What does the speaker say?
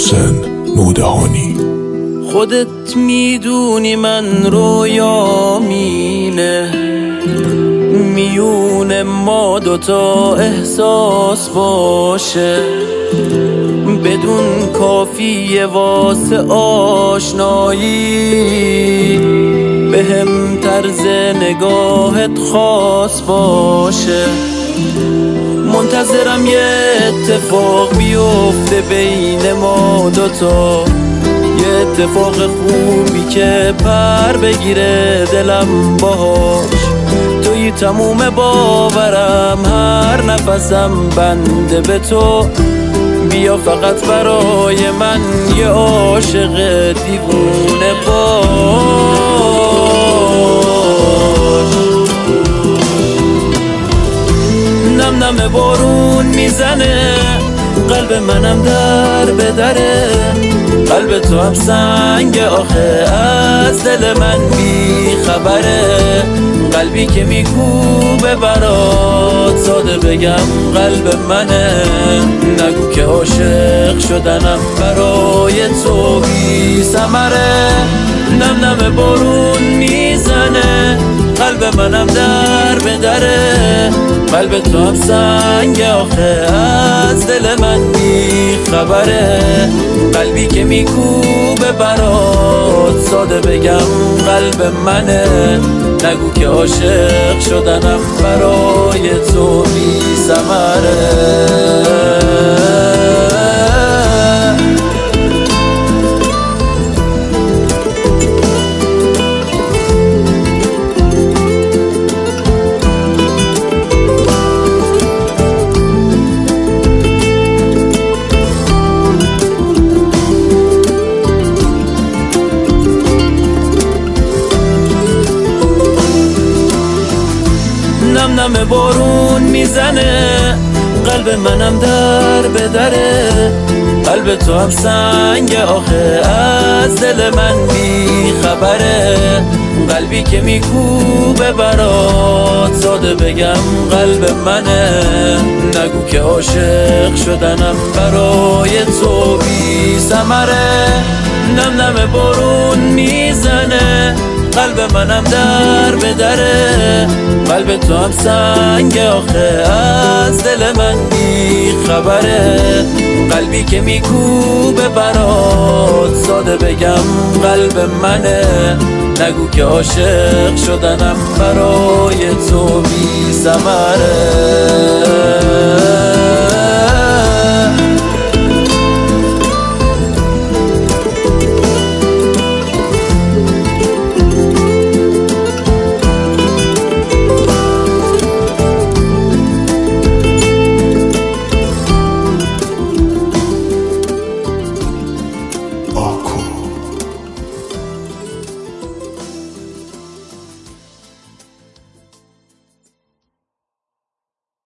محسن نودهانی. خودت میدونی من رویامینه، میون ما دوتا احساس باشه، بدون کافیه واسه آشنایی، بهم طرز نگاهت خاص باشه. منتظرم یه اتفاق بیفته بین ما دوتا، یه اتفاق خوبی که پر بگیره دلم باهاش. توی تموم باورم، هر نفسم بنده به تو. بیا فقط برای من یه عاشق دیوونه باش. نم نم بارون میزنه، قلب منم در به دره. قلب تو هم سنگ آخه از دل من بی خبره. قلبی که میکوبه برات، ساده بگم قلب منه. نگو که عاشق شدنم برای تو بی ثمره. نم نم بارون میزنه، قلب منم در به دره. قلب تو هم سنگ آخه از دل من بی خبره. قلبی که میکوبه برات، ساده بگم قلب منه. نگو که عاشق شدنم برای تو بی ثمره. نم نم بارون میزنه، قلب منم در به دره. قلب تو هم سنگ آخه از دل من بی خبره. قلبی که میکوبه برات، ساده بگم قلب منه. نگو که عاشق شدنم برای تو بی ثمره. نم نم بارون میزنه، قلب منم در به دره. قلب تو هم سنگ آخه از دل من بی خبره. قلبی که میکوبه برات، ساده بگم قلب منه. نگو که عاشق شدنم برای تو بی ثمره.